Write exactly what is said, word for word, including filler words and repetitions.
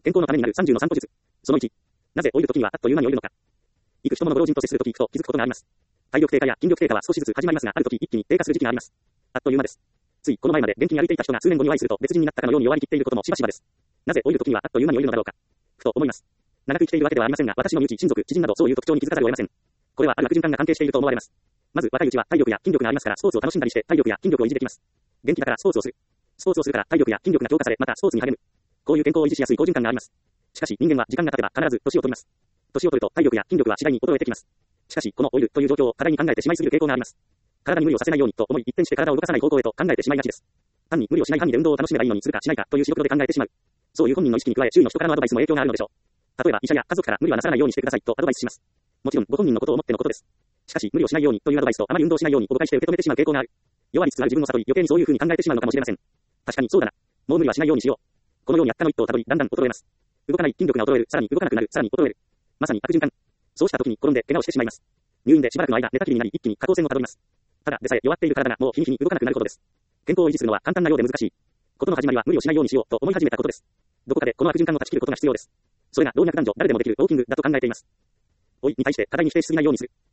健康のためになるさんじゅうの散歩術。そのいち。なぜ老いる時にはあっという間に老いるのか。いく人物の老人と接する時行くと気づくことがあります。体力低下や筋力低下は少しずつ始まりますが、ある時一気に低下する時期があります。あっという間です。ついこの前まで元気に歩いていた人が数年後にお会いすると別人になったかのように弱りきっていることもしばしばです。なぜ老いる時にはあっという間に老いるのだろうか。ふと思います。長く生きているわけではありませんが、私の身内、親族、知人などそういう特徴に気づかざるを得ません。これはある悪循環が関係していると思われます。まず若いうちは体力や筋力がありますからスポーツを楽しんだりして体力や筋力を維持できます。元気だからスポーツをする。スポーツをするから体力や筋力が強化され、またスポーツに励む。こういう健康を維持しやすい好循環があります。しかし人間は時間が経てば必ず年を取ります。年を取ると体力や筋力は次第に衰えてきます。しかしこの老いるという状況を過大に考えてしまいすぎる傾向があります。体に無理をさせないようにと思い一転して体を動かさない方向へと考えてしまいがちです。単に無理をしない範囲で運動を楽しめばいいのにするかしないかという白黒で考えてしまう。そういう本人の意識に加え周囲の人からのアドバイスも影響があるのでしょう。例えば医者や家族から無理はなさらないようにしてくださいとアドバイスします。もちろんご本人のことを思ってのことです。しかし無理をしないようにというアドバイスとあまり運動しないようにを誤解して受け止めてしまう傾向がある。弱りつつある自分を悟り余計にそういう風に考えてしまうのかもしれません。確かにそうだな。もう無理はしないようにしよう。このように悪化の一途をたどりだんだん衰えます。動かない筋力が衰える、さらに動かなくなる、さらに衰える。まさに悪循環。そうした時に転んで怪我をしてしまいます。入院でしばらくの間寝たきりになり一気に下降線をたどります。ただでさえ弱っている体がもう日に日に動かなくなることです。健康を維持するのは簡単なようで難しい。ことの始まりは無理をしないようにしようと思い始めたことです。どこかでこの悪循環を断ち切ることが必要です。それが老若男女誰でもできるウォーキングだと考えています。老いに対して過大に否定しすぎないようにする。